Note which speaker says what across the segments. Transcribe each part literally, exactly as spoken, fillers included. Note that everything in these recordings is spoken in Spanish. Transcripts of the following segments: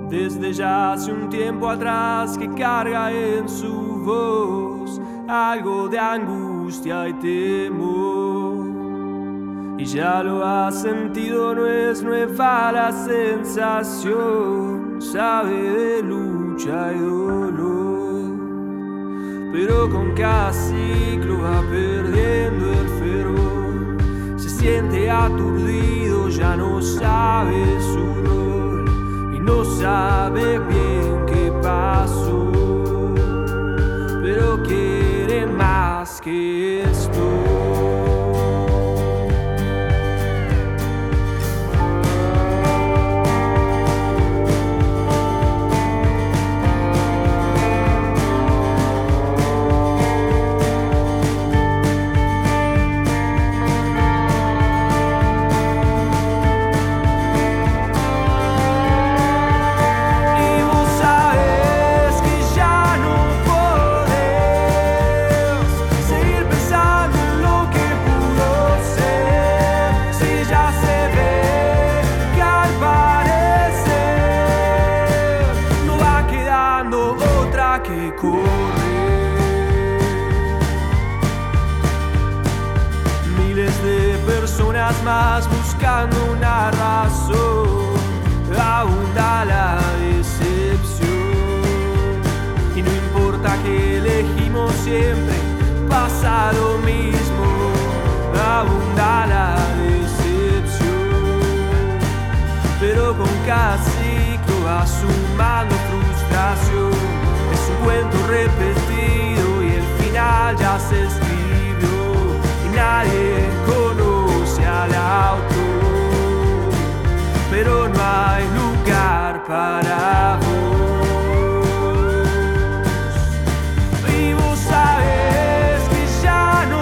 Speaker 1: desde ya hace un tiempo atrás que carga en su voz algo de angustia y temor. Y ya lo ha sentido, no es nueva la sensación, sabe de lucha y dolor. Pero con cada ciclo va perdiendo el fervor, se siente aturdido, ya no sabe su rol y no sabe bien qué pasó, pero quiere más que esto. Que corre, miles de personas más buscando una razón, abunda la decepción y no importa que elegimos, siempre pasa lo mismo, abunda la decepción, pero con cada ciclo va sumando frustración. Es un cuento repetido y el final ya se escribió y nadie conoce al autor, pero no hay lugar para vos. Y vos sabés que ya no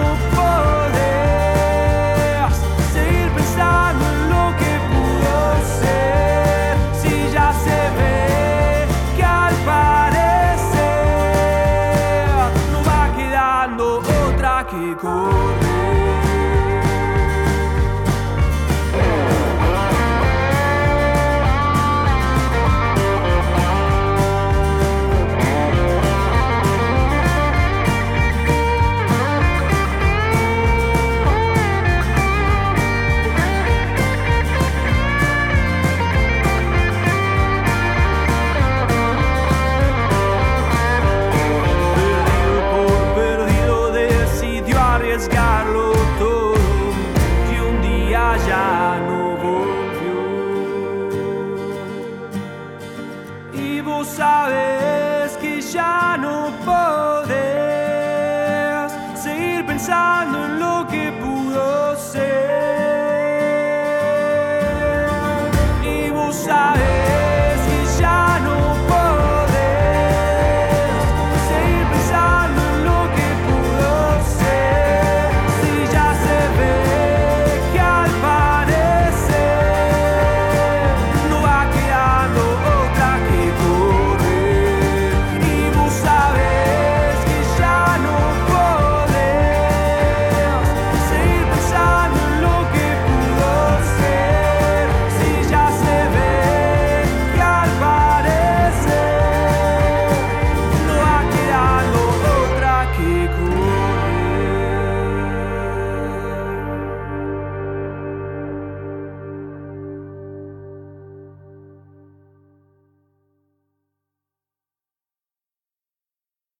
Speaker 1: podés seguir pensando en lo que pudo ser, si ya se ve que al que corre. Arriesgarlo todo y un día ya no volvió. Y vos sabés que ya no podés seguir pensando en lo que pudo ser.